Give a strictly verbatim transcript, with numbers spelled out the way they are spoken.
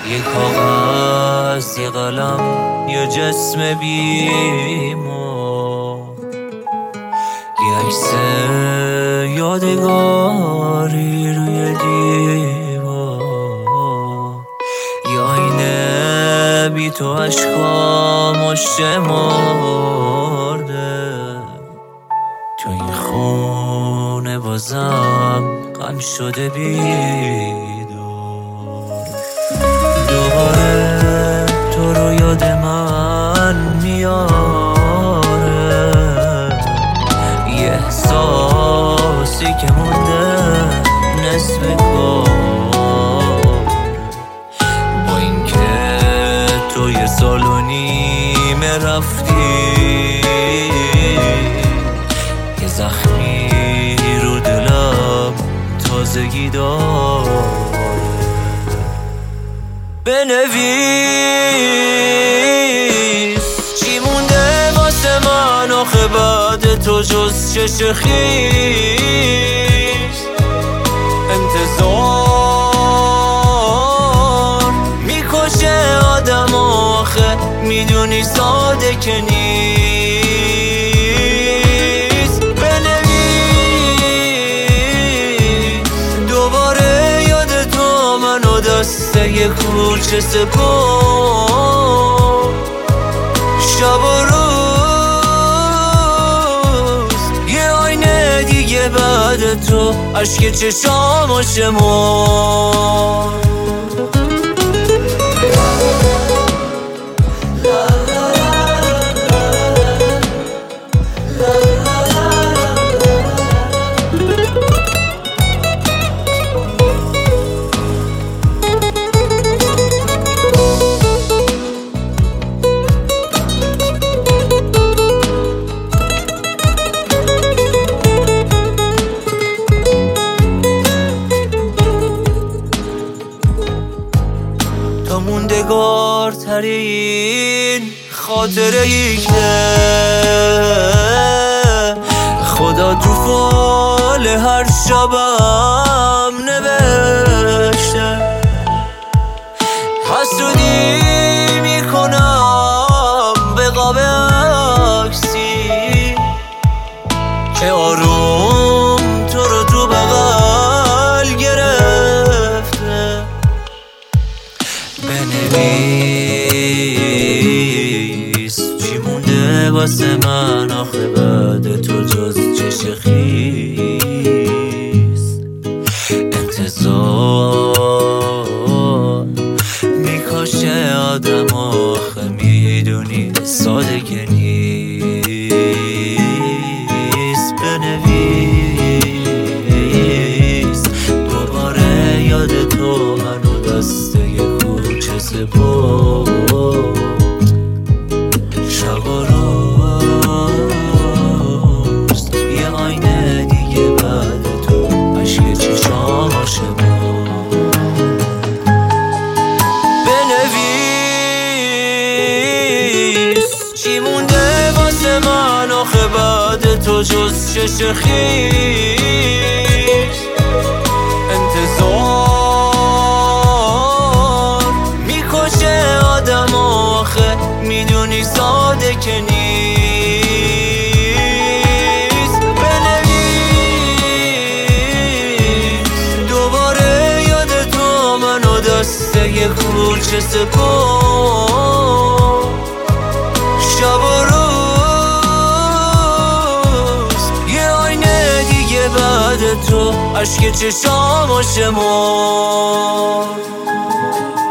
یه کاغذ، یه قلم، یه جسم بیمار، یه عکس یادگاری روی دیوار، یه آینه بی تو عشقام شمرده. تو این خونه بازم غم شده بیدار، دوباره تو رو یاد من میاره. یه احساسی که مونده نصف کار، با اینکه تو یه سال و نیمه رفتی، یه زخمی رو دلم تازگی داره. بنویس چی مونده واسه من آخه بعد تو جز چشم خیس. انتظار میکشه آدم آخه میدونی ساده که نیست. بنویس دوباره یاد تو منو دسته یه کوچه سپار، شب و روز یه آینه دیگه بعد تو عشق چشام شمار. تو موندگار ترین خاطره ای که خدا تو فال هر شبم نوشته. حسودی میکنم به قاب عکسی که آروم تو رو تو بغل گرفته. بنویس چی مونده واسه من آخه بعد تو جز چشم خیس. انتظار میکشه آدم آخه میدونی ساده که نیست. بنویس دوباره یاد تو منو دسته سپار، شب و روز یه آینه دیگه بعد تو عشق چشام شمار. بنویس چی مونده واسه من آخه بعد تو جز چشم خیس. انتظار میدونی ساده که نیست. بنویس دوباره یاد تو منو دسته یه کوچه سپار، شب و روز یه آینه دیگه بعد تو عشق چشام شمار.